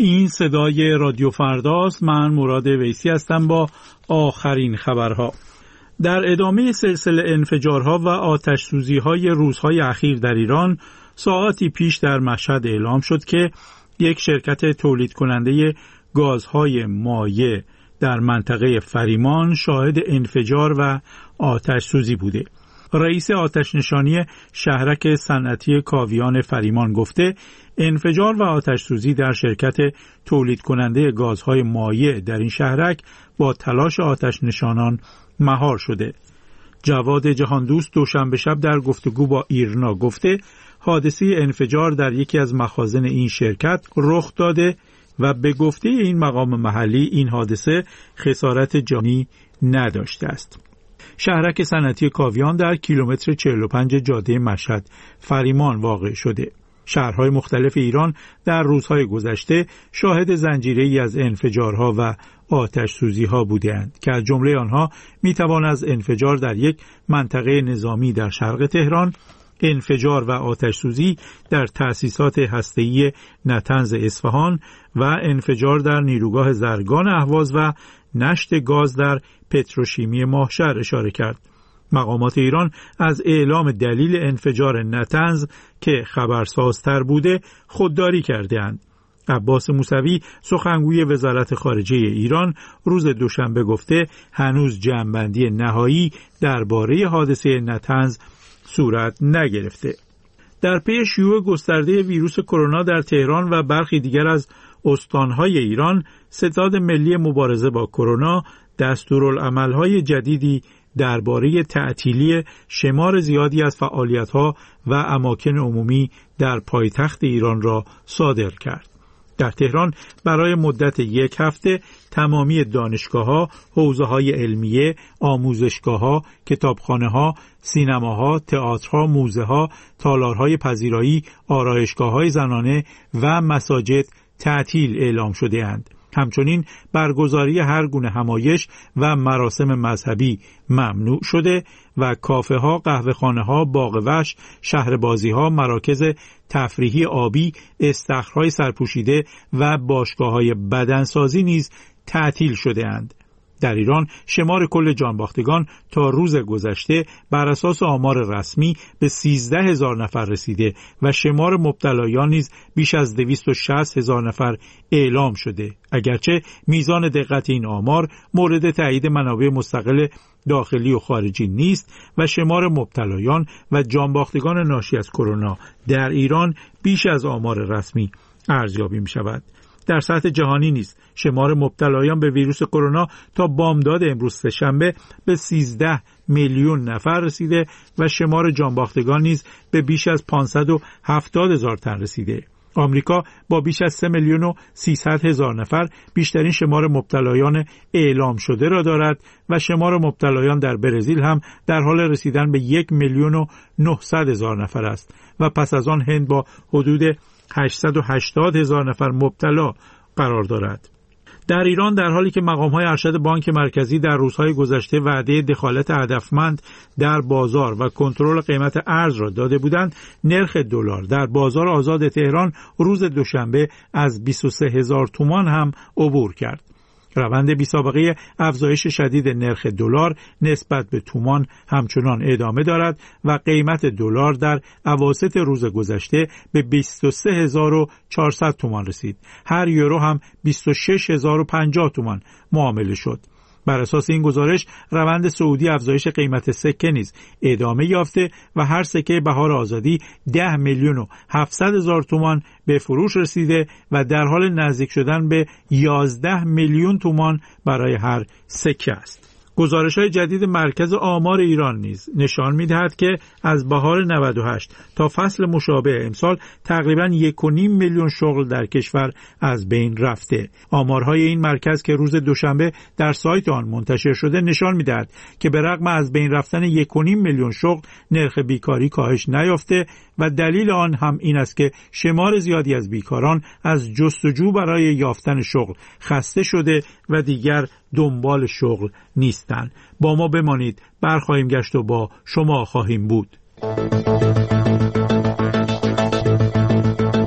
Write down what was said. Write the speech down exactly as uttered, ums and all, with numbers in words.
این صدای رادیو فرداست. من مراد ویسی هستم با آخرین خبرها. در ادامه سلسله انفجارها و آتش سوزی‌های روزهای اخیر در ایران، ساعاتی پیش در مشهد اعلام شد که یک شرکت تولید کننده گازهای مایع در منطقه فریمان شاهد انفجار و آتش سوزی بوده. رئیس آتش نشانی شهرک صنعتی کاویان فریمان گفته انفجار و آتش سوزی در شرکت تولید کننده گازهای مایع در این شهرک با تلاش آتش نشانان مهار شده. جواد جهاندوست دوشنبه شب در گفتگو با ایرنا گفته حادثه انفجار در یکی از مخازن این شرکت رخ داده و به گفته این مقام محلی این حادثه خسارت جانی نداشته است. شهرک صنعتی کاویان در کیلومتر چهل و پنج جاده مشهد فریمان واقع شده. شهرهای مختلف ایران در روزهای گذشته شاهد زنجیره‌ای از انفجارها و آتش سوزی‌ها بودند که از جمله آنها میتوان از انفجار در یک منطقه نظامی در شرق تهران، انفجار و آتش سوزی در تأسیسات هسته‌ای نطنز اصفهان و انفجار در نیروگاه زرگان اهواز و نشت گاز در پتروشیمی ماهشهر اشاره کرد. مقامات ایران از اعلام دلیل انفجار نطنز که خبرسازتر بوده خودداری کرده‌اند. عباس موسوی سخنگوی وزارت خارجه ایران روز دوشنبه گفته هنوز جمع‌بندی نهایی درباره حادثه نطنز صورت نگرفته. در پی شیوع گسترده ویروس کرونا در تهران و برخی دیگر از استانهای ایران، ستاد ملی مبارزه با کرونا دستورالعمل‌های جدیدی درباره تعطیلی شمار زیادی از فعالیت‌ها و اماکن عمومی در پایتخت ایران را صادر کرد. در تهران برای مدت یک هفته تمامی دانشگاه‌ها، حوزه‌های علمیه، آموزشگاه‌ها، کتابخانه‌ها، سینماها، تئاترها، موزه‌ها، تالارهای پذیرایی، آرایشگاه‌های زنانه و مساجد تعطیل اعلام شده‌اند. همچنین برگزاری هر گونه همایش و مراسم مذهبی ممنوع شده و کافه ها، قهوه خانه ها، باغ وحش، شهر بازی ها، مراکز تفریحی آبی، استخرهای سرپوشیده و باشگاه های بدنسازی نیز تعطیل شده اند. در ایران شمار کل جانباختگان تا روز گذشته بر اساس آمار رسمی به سیزده هزار نفر رسیده و شمار مبتلایان نیز بیش از دویست و شصت هزار نفر اعلام شده. اگرچه میزان دقت این آمار مورد تایید منابع مستقل داخلی و خارجی نیست و شمار مبتلایان و جانباختگان ناشی از کرونا در ایران بیش از آمار رسمی ارزیابی می شود. در سطح جهانی نیز شمار مبتلایان به ویروس کرونا تا بامداد امروز سه‌شنبه به سیزده میلیون نفر رسیده و شمار جانباختگان نیز به بیش از پانصد و هفتاد هزار تن رسیده. آمریکا با بیش از سه میلیون و سیصد هزار نفر بیشترین شمار مبتلایان اعلام شده را دارد و شمار مبتلایان در برزیل هم در حال رسیدن به یک میلیون و نهصد هزار نفر است و پس از آن هند با حدود هشتصد و هشتاد هزار نفر مبتلا قرار دارد. در ایران در حالی که مقام‌های ارشد بانک مرکزی در روزهای گذشته وعده دخالت هدفمند در بازار و کنترل قیمت ارز را داده بودند، نرخ دلار در بازار آزاد تهران روز دوشنبه از بیست و سه هزار تومان هم عبور کرد. روند بی‌سابقه افزایش شدید نرخ دلار نسبت به تومان همچنان ادامه دارد و قیمت دلار در اواسط روز گذشته به بیست و سه هزار و چهارصد تومان رسید. هر یورو هم بیست و شش هزار و پنجاه تومان معامله شد. بر اساس این گزارش روند صعودی افزایش قیمت سکه نیز ادامه یافته و هر سکه بهار آزادی ده میلیون و هفتصد هزار تومان به فروش رسیده و در حال نزدیک شدن به یازده میلیون تومان برای هر سکه است. گزارش‌های جدید مرکز آمار ایران نیز نشان می‌دهد که از بهار نود و هشت تا فصل مشابه امسال تقریباً یک و نیم میلیون شغل در کشور از بین رفته. آمارهای این مرکز که روز دوشنبه در سایت آن منتشر شده نشان می‌دهد که به رغم از بین رفتن یک و نیم میلیون شغل نرخ بیکاری کاهش نیافته و دلیل آن هم این است که شمار زیادی از بیکاران از جستجو برای یافتن شغل خسته شده و دیگر دنبال شغل نیستند. با ما بمانید، برخواهیم گشت و با شما خواهیم بود.